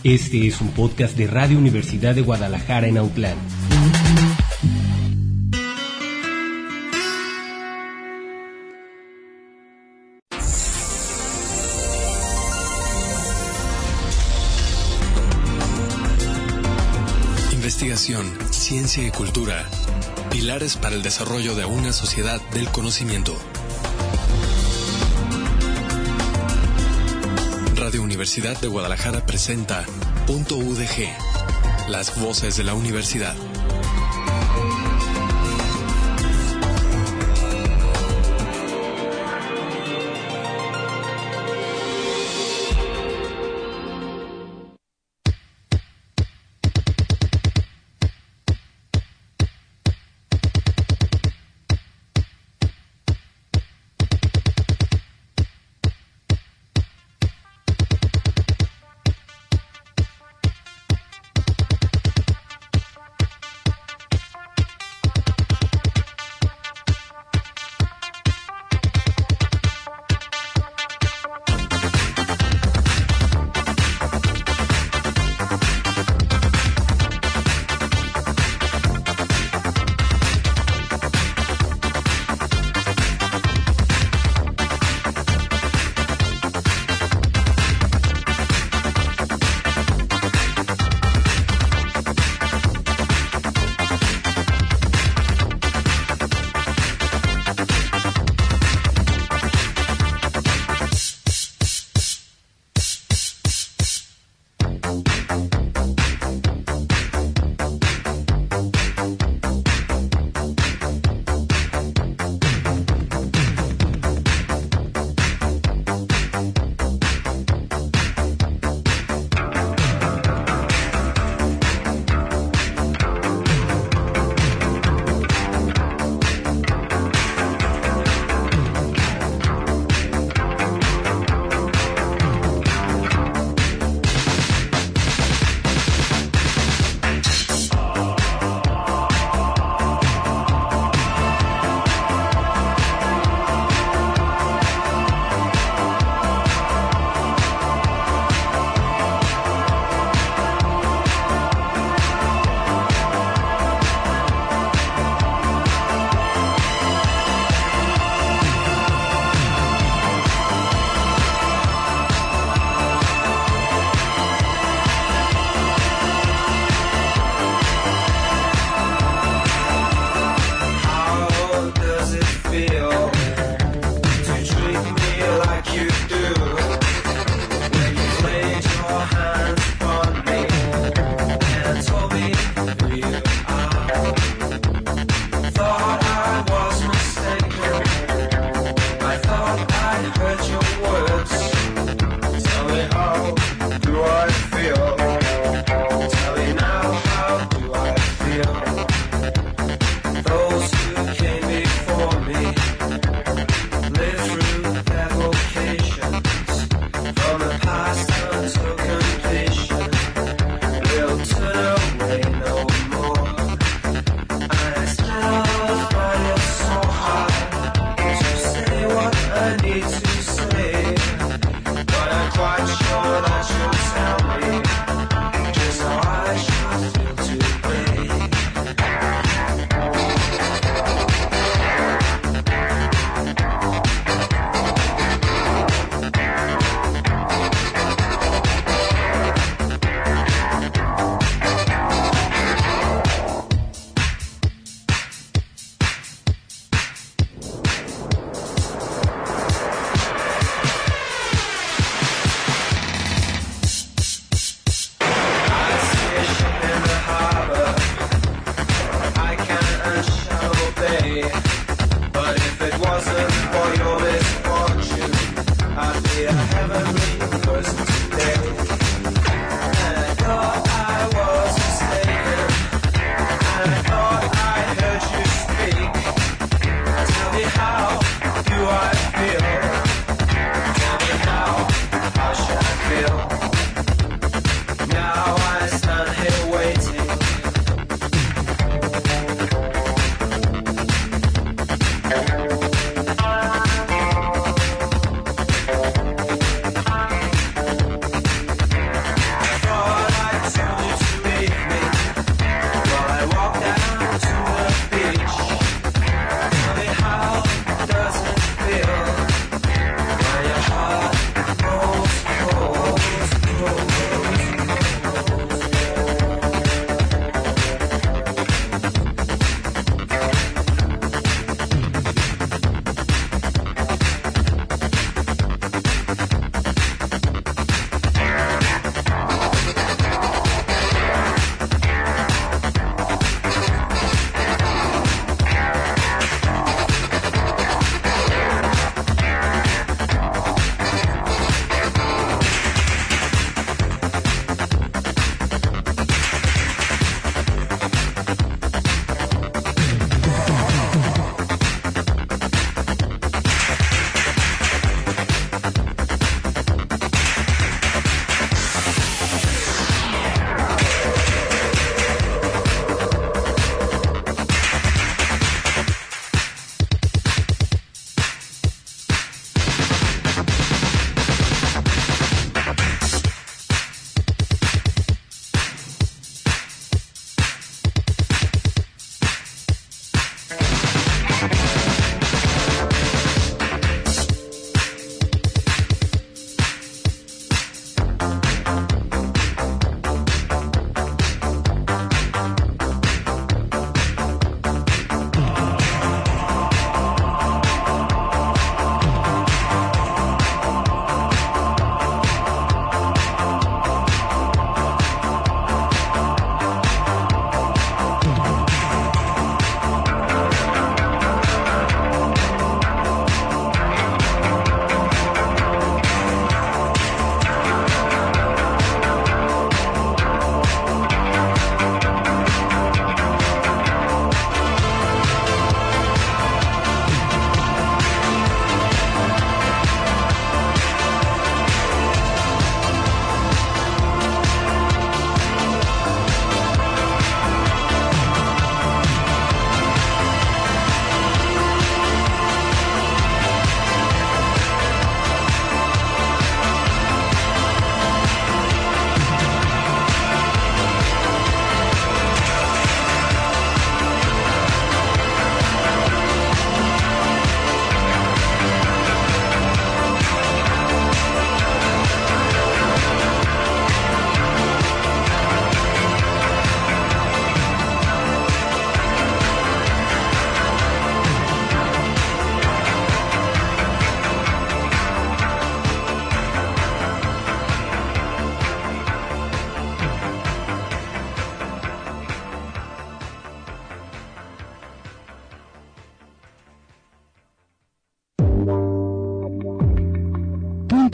Este es un podcast de Radio Universidad de Guadalajara en Autlán. Investigación, ciencia y cultura. Pilares para el desarrollo de una sociedad del conocimiento. Radio Universidad de Guadalajara presenta Punto UDG, las voces de la universidad.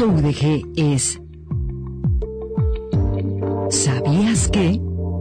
UDG es ¿sabías qué?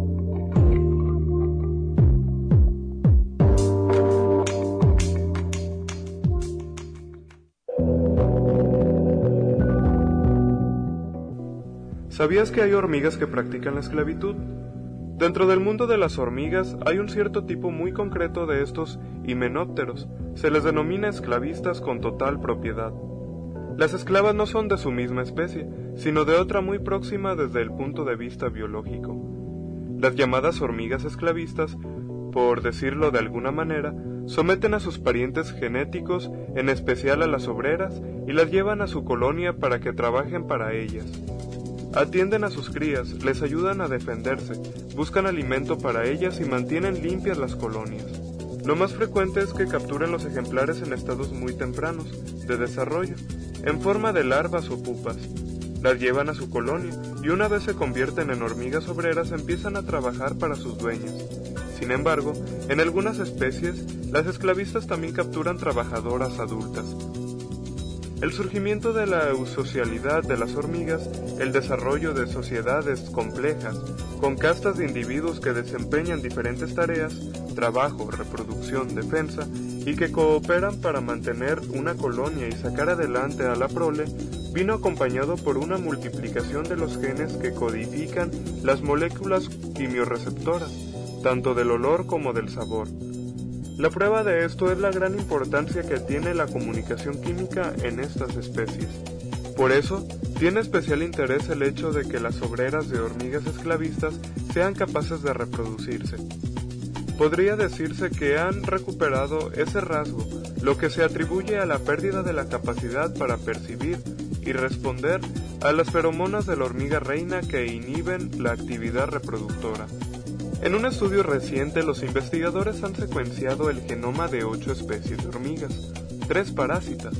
¿Sabías que hay hormigas que practican la esclavitud? Dentro del mundo de las hormigas hay un cierto tipo muy concreto de estos himenópteros. Se les denomina esclavistas con total propiedad. Las esclavas no son de su misma especie, sino de otra muy próxima desde el punto de vista biológico. Las llamadas hormigas esclavistas, por decirlo de alguna manera, someten a sus parientes genéticos, en especial a las obreras, y las llevan a su colonia para que trabajen para ellas. Atienden a sus crías, les ayudan a defenderse, buscan alimento para ellas y mantienen limpias las colonias. Lo más frecuente es que capturen los ejemplares en estados muy tempranos, de desarrollo, en forma de larvas o pupas. Las llevan a su colonia y una vez se convierten en hormigas obreras empiezan a trabajar para sus dueños. Sin embargo, en algunas especies, las esclavistas también capturan trabajadoras adultas. El surgimiento de la eusocialidad de las hormigas, el desarrollo de sociedades complejas, con castas de individuos que desempeñan diferentes tareas, trabajo, reproducción, defensa, y que cooperan para mantener una colonia y sacar adelante a la prole, vino acompañado por una multiplicación de los genes que codifican las moléculas quimiorreceptoras, tanto del olor como del sabor. La prueba de esto es la gran importancia que tiene la comunicación química en estas especies. Por eso, tiene especial interés el hecho de que las obreras de hormigas esclavistas sean capaces de reproducirse. Podría decirse que han recuperado ese rasgo, lo que se atribuye a la pérdida de la capacidad para percibir y responder a las feromonas de la hormiga reina que inhiben la actividad reproductora. En un estudio reciente, los investigadores han secuenciado el genoma de 8 especies de hormigas, 3 parásitas,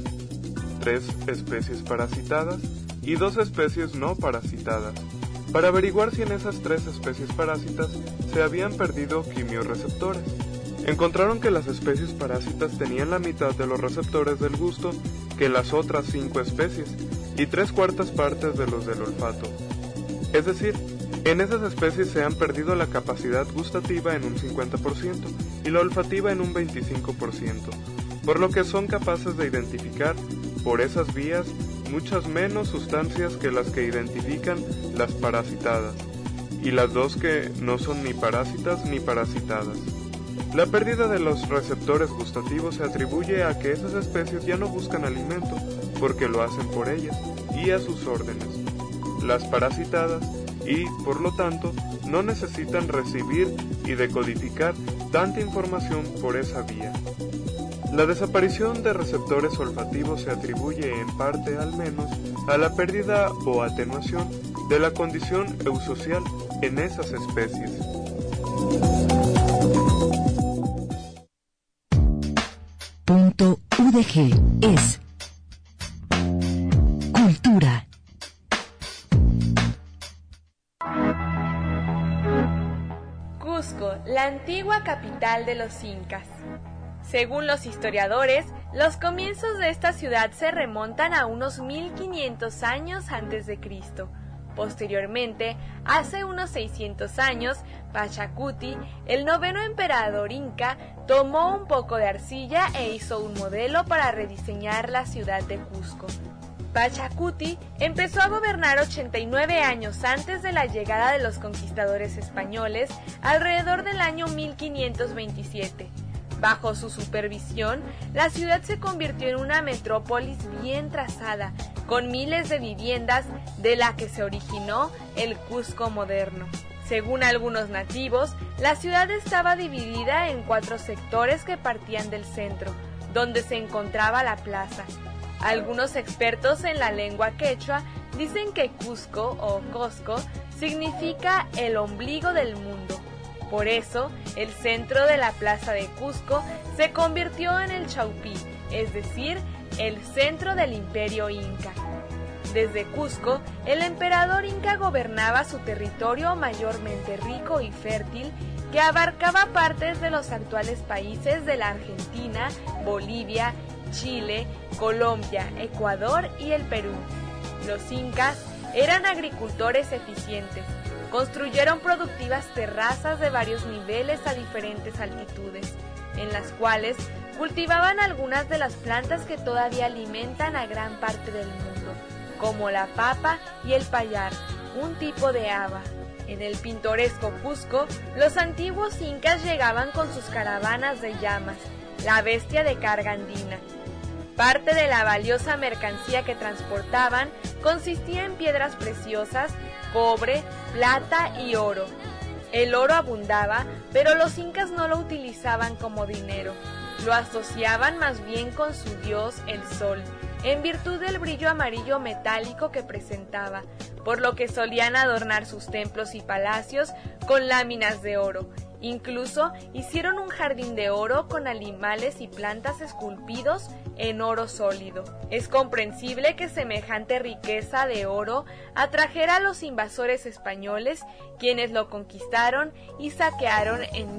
3 especies parasitadas y 2 especies no parasitadas, para averiguar si en esas 3 especies parásitas se habían perdido quimiorreceptores. Encontraron que las especies parásitas tenían la mitad de los receptores del gusto que las otras 5 especies y 3/4 partes de los del olfato. Es decir, en esas especies se han perdido la capacidad gustativa en un 50% y la olfativa en un 25%, por lo que son capaces de identificar, por esas vías, muchas menos sustancias que las que identifican las parasitadas, y las 2 que no son ni parásitas ni parasitadas. La pérdida de los receptores gustativos se atribuye a que esas especies ya no buscan alimento, porque lo hacen por ellas y a sus órdenes. Las parasitadas, y, por lo tanto, no necesitan recibir y decodificar tanta información por esa vía. La desaparición de receptores olfativos se atribuye en parte al menos a la pérdida o atenuación de la condición eusocial en esas especies. Punto UDG es cultura. Cusco, la antigua capital de los incas. Según los historiadores, los comienzos de esta ciudad se remontan a unos 1500 años antes de Cristo. Posteriormente, hace unos 600 años, Pachacuti, el 9º emperador inca, tomó un poco de arcilla e hizo un modelo para rediseñar la ciudad de Cusco. Pachacuti empezó a gobernar 89 años antes de la llegada de los conquistadores españoles, alrededor del año 1527. Bajo su supervisión, la ciudad se convirtió en una metrópolis bien trazada, con miles de viviendas, de la que se originó el Cusco moderno. Según algunos nativos, la ciudad estaba dividida en 4 sectores que partían del centro, donde se encontraba la plaza. Algunos expertos en la lengua quechua dicen que Cusco o Cosco significa el ombligo del mundo. Por eso, el centro de la plaza de Cusco se convirtió en el Chaupí, es decir, el centro del imperio inca. Desde Cusco, el emperador inca gobernaba su territorio mayormente rico y fértil, que abarcaba partes de los actuales países de la Argentina, Bolivia, Chile, Colombia, Ecuador y el Perú. Los incas eran agricultores eficientes. Construyeron productivas terrazas de varios niveles a diferentes altitudes, en las cuales cultivaban algunas de las plantas que todavía alimentan a gran parte del mundo, como la papa y el payar, un tipo de haba. En el pintoresco Cusco, los antiguos incas llegaban con sus caravanas de llamas, la bestia de carga andina. Parte de la valiosa mercancía que transportaban consistía en piedras preciosas, cobre, plata y oro. El oro abundaba, pero los incas no lo utilizaban como dinero. Lo asociaban más bien con su dios, el sol, en virtud del brillo amarillo metálico que presentaba, por lo que solían adornar sus templos y palacios con láminas de oro. Incluso hicieron un jardín de oro con animales y plantas esculpidos en oro sólido. Es comprensible que semejante riqueza de oro atrajera a los invasores españoles, quienes lo conquistaron y saquearon en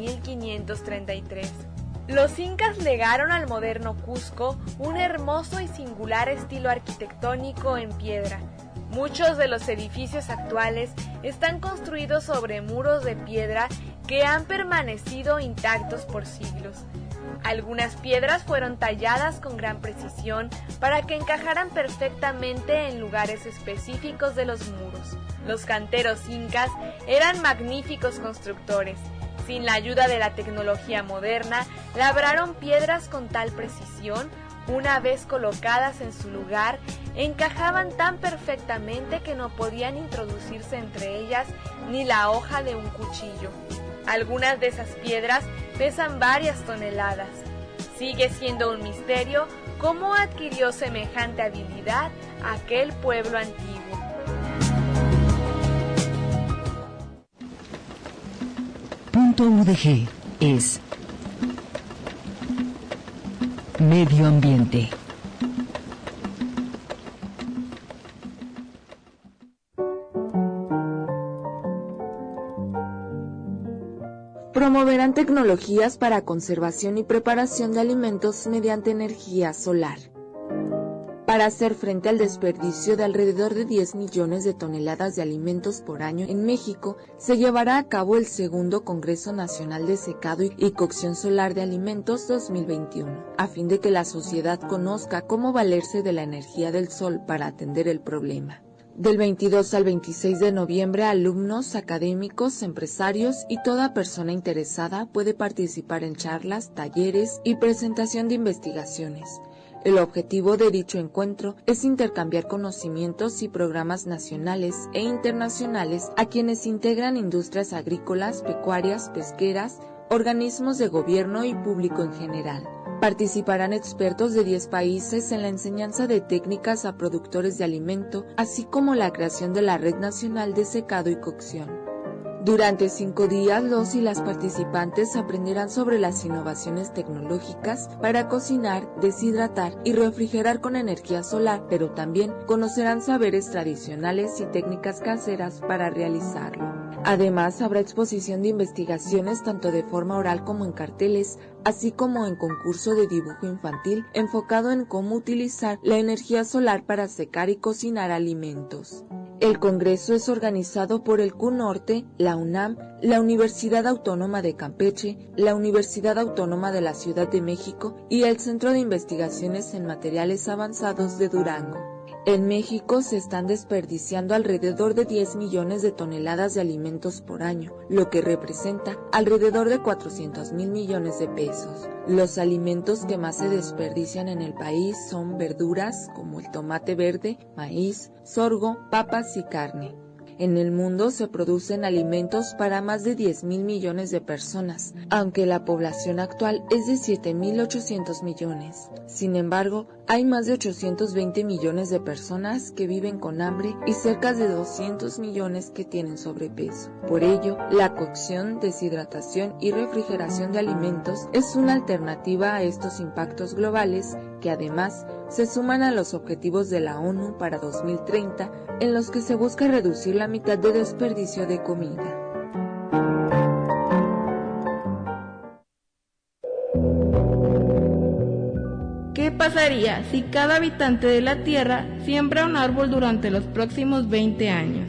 1533. Los incas legaron al moderno Cusco un hermoso y singular estilo arquitectónico en piedra. Muchos de los edificios actuales están construidos sobre muros de piedra que han permanecido intactos por siglos. Algunas piedras fueron talladas con gran precisión para que encajaran perfectamente en lugares específicos de los muros. Los canteros incas eran magníficos constructores. Sin la ayuda de la tecnología moderna, labraron piedras con tal precisión, una vez colocadas en su lugar, encajaban tan perfectamente que no podían introducirse entre ellas ni la hoja de un cuchillo. Algunas de esas piedras pesan varias toneladas. Sigue siendo un misterio cómo adquirió semejante habilidad aquel pueblo antiguo. Punto UDG es Medio Ambiente. Promoverán tecnologías para conservación y preparación de alimentos mediante energía solar. Para hacer frente al desperdicio de alrededor de 10 millones de toneladas de alimentos por año en México, se llevará a cabo el segundo Congreso Nacional de Secado y Cocción Solar de Alimentos 2021, a fin de que la sociedad conozca cómo valerse de la energía del sol para atender el problema. Del 22 al 26 de noviembre, alumnos, académicos, empresarios y toda persona interesada puede participar en charlas, talleres y presentación de investigaciones. El objetivo de dicho encuentro es intercambiar conocimientos y programas nacionales e internacionales a quienes integran industrias agrícolas, pecuarias, pesqueras, organismos de gobierno y público en general. Participarán expertos de 10 países en la enseñanza de técnicas a productores de alimento, así como la creación de la Red Nacional de Secado y Cocción. Durante 5 días, los y las participantes aprenderán sobre las innovaciones tecnológicas para cocinar, deshidratar y refrigerar con energía solar, pero también conocerán saberes tradicionales y técnicas caseras para realizarlo. Además, habrá exposición de investigaciones tanto de forma oral como en carteles, así como en concurso de dibujo infantil enfocado en cómo utilizar la energía solar para secar y cocinar alimentos. El congreso es organizado por el CUNORTE, la UNAM, la Universidad Autónoma de Campeche, la Universidad Autónoma de la Ciudad de México y el Centro de Investigaciones en Materiales Avanzados de Durango. En México se están desperdiciando alrededor de 10 millones de toneladas de alimentos por año, lo que representa alrededor de 400,000 millones de pesos. Los alimentos que más se desperdician en el país son verduras como el tomate verde, maíz, sorgo, papas y carne. En el mundo se producen alimentos para más de 10,000 millones de personas, aunque la población actual es de 7,800 millones. Sin embargo, hay más de 820 millones de personas que viven con hambre y cerca de 200 millones que tienen sobrepeso. Por ello, la cocción, deshidratación y refrigeración de alimentos es una alternativa a estos impactos globales que además se suman a los objetivos de la ONU para 2030, en los que se busca reducir la mitad de desperdicio de comida. ¿Qué pasa pasaría si cada habitante de la Tierra siembra un árbol durante los próximos 20 años.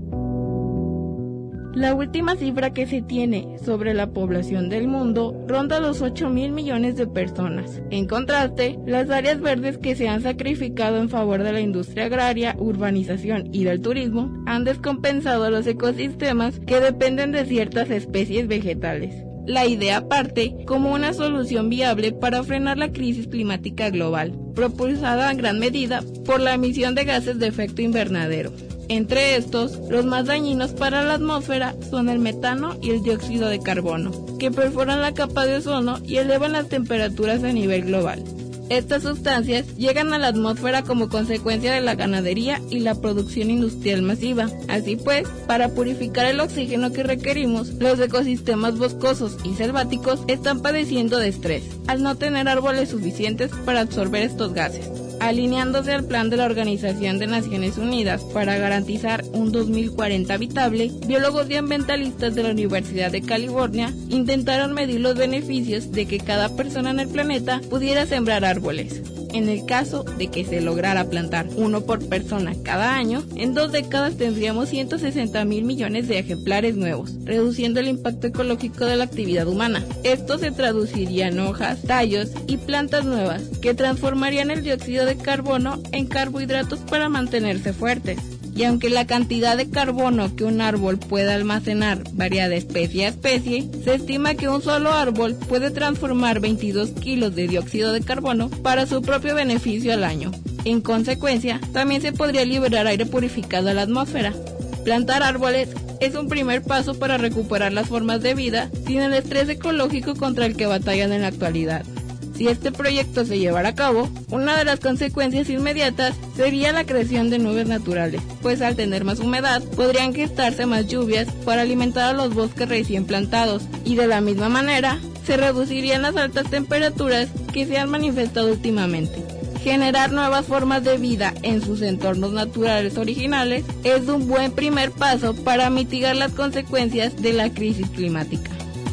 La última cifra que se tiene sobre la población del mundo ronda los 8.000 millones de personas. En contraste, las áreas verdes que se han sacrificado en favor de la industria agraria, urbanización y del turismo han descompensado los ecosistemas que dependen de ciertas especies vegetales. La idea parte como una solución viable para frenar la crisis climática global, propulsada en gran medida por la emisión de gases de efecto invernadero. Entre estos, los más dañinos para la atmósfera son el metano y el dióxido de carbono, que perforan la capa de ozono y elevan las temperaturas a nivel global. Estas sustancias llegan a la atmósfera como consecuencia de la ganadería y la producción industrial masiva. Así pues, para purificar el oxígeno que requerimos, los ecosistemas boscosos y selváticos están padeciendo de estrés, al no tener árboles suficientes para absorber estos gases. Alineándose al plan de la Organización de Naciones Unidas para garantizar un 2040 habitable, biólogos y ambientalistas de la Universidad de California intentaron medir los beneficios de que cada persona en el planeta pudiera sembrar árboles. En el caso de que se lograra plantar uno por persona cada año, en 2 décadas tendríamos 160.000 millones de ejemplares nuevos, reduciendo el impacto ecológico de la actividad humana. Esto se traduciría en hojas, tallos y plantas nuevas, que transformarían el dióxido de carbono en carbohidratos para mantenerse fuertes. Y aunque la cantidad de carbono que un árbol puede almacenar varía de especie a especie, se estima que un solo árbol puede transformar 22 kilos de dióxido de carbono para su propio beneficio al año. En consecuencia, también se podría liberar aire purificado a la atmósfera. Plantar árboles es un primer paso para recuperar las formas de vida sin el estrés ecológico contra el que batallan en la actualidad. Si este proyecto se llevara a cabo, una de las consecuencias inmediatas sería la creación de nubes naturales, pues al tener más humedad podrían gestarse más lluvias para alimentar a los bosques recién plantados, y de la misma manera se reducirían las altas temperaturas que se han manifestado últimamente. Generar nuevas formas de vida en sus entornos naturales originales es un buen primer paso para mitigar las consecuencias de la crisis climática.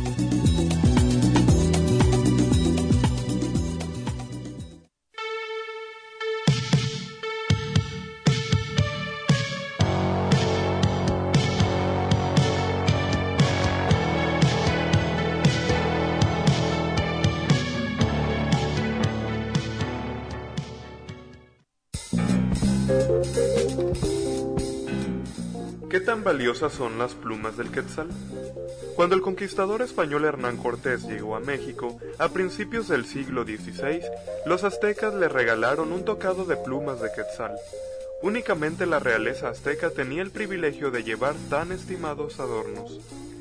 ¿Qué tan valiosas son las plumas del quetzal? Cuando el conquistador español Hernán Cortés llegó a México, a principios del siglo XVI, los aztecas le regalaron un tocado de plumas de quetzal. Únicamente la realeza azteca tenía el privilegio de llevar tan estimados adornos.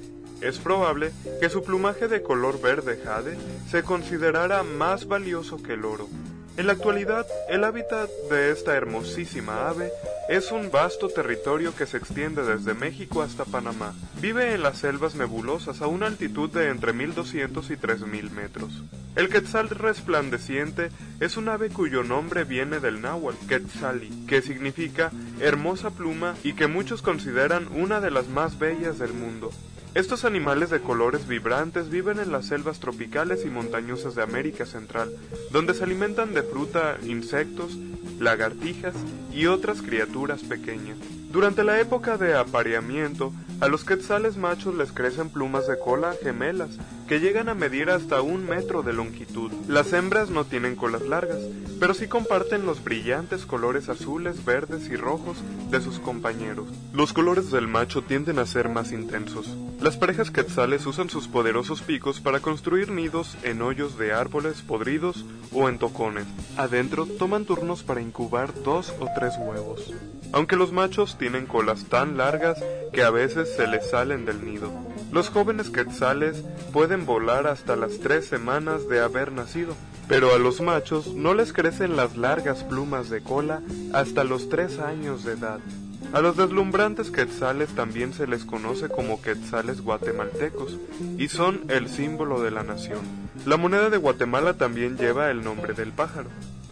Es probable que su plumaje de color verde jade se considerara más valioso que el oro. En la actualidad, el hábitat de esta hermosísima ave es un vasto territorio que se extiende desde México hasta Panamá. Vive en las selvas nebulosas a una altitud de entre 1.200 y 3.000 metros. El quetzal resplandeciente es un ave cuyo nombre viene del náhuatl, quetzali, que significa hermosa pluma y que muchos consideran una de las más bellas del mundo. Estos animales de colores vibrantes viven en las selvas tropicales y montañosas de América Central, donde se alimentan de fruta, insectos, lagartijas y otras criaturas pequeñas. Durante la época de apareamiento, a los quetzales machos les crecen plumas de cola gemelas, que llegan a medir hasta 1 metro de longitud. Las hembras no tienen colas largas, pero sí comparten los brillantes colores azules, verdes y rojos de sus compañeros. Los colores del macho tienden a ser más intensos. Las parejas quetzales usan sus poderosos picos para construir nidos en hoyos de árboles podridos o en tocones. Adentro toman turnos para incubar 2 o 3 huevos. Aunque los machos tienen colas tan largas que a veces se les salen del nido. Los jóvenes quetzales pueden volar hasta las 3 semanas de haber nacido, pero a los machos no les crecen las largas plumas de cola hasta los 3 años de edad. A los deslumbrantes quetzales también se les conoce como quetzales guatemaltecos, y son el símbolo de la nación. La moneda de Guatemala también lleva el nombre del pájaro.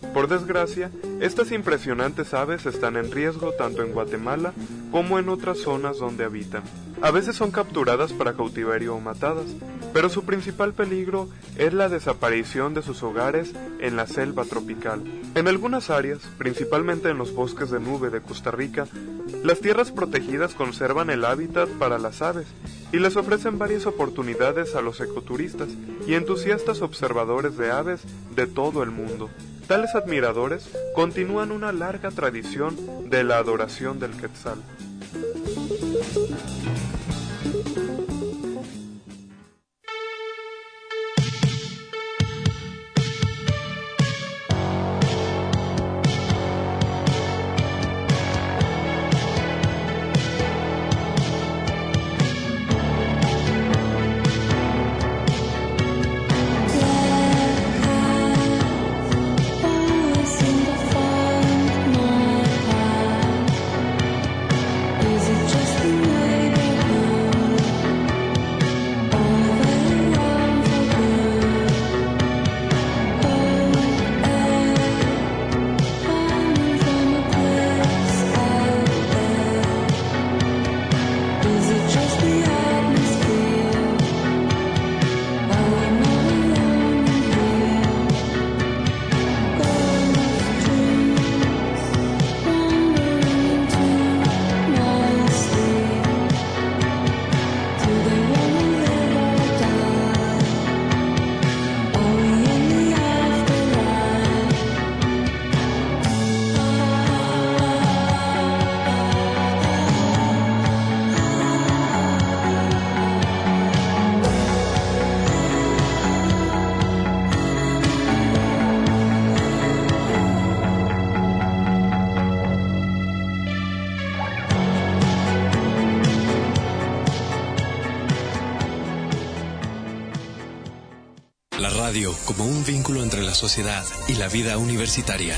Por desgracia, estas impresionantes aves están en riesgo tanto en Guatemala como en otras zonas donde habitan. A veces son capturadas para cautiverio o matadas, pero su principal peligro es la desaparición de sus hogares en la selva tropical. En algunas áreas, principalmente en los bosques de nube de Costa Rica, las tierras protegidas conservan el hábitat para las aves y les ofrecen varias oportunidades a los ecoturistas y entusiastas observadores de aves de todo el mundo. Tales admiradores continúan una larga tradición de la adoración del quetzal. La radio como un vínculo entre la sociedad y la vida universitaria.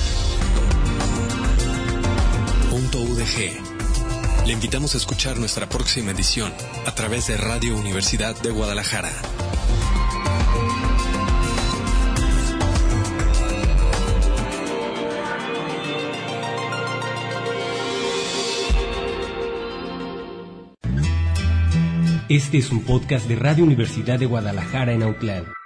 .udg. Le invitamos a escuchar nuestra próxima edición a través de Radio Universidad de Guadalajara. Este es un podcast de Radio Universidad de Guadalajara en Autlán.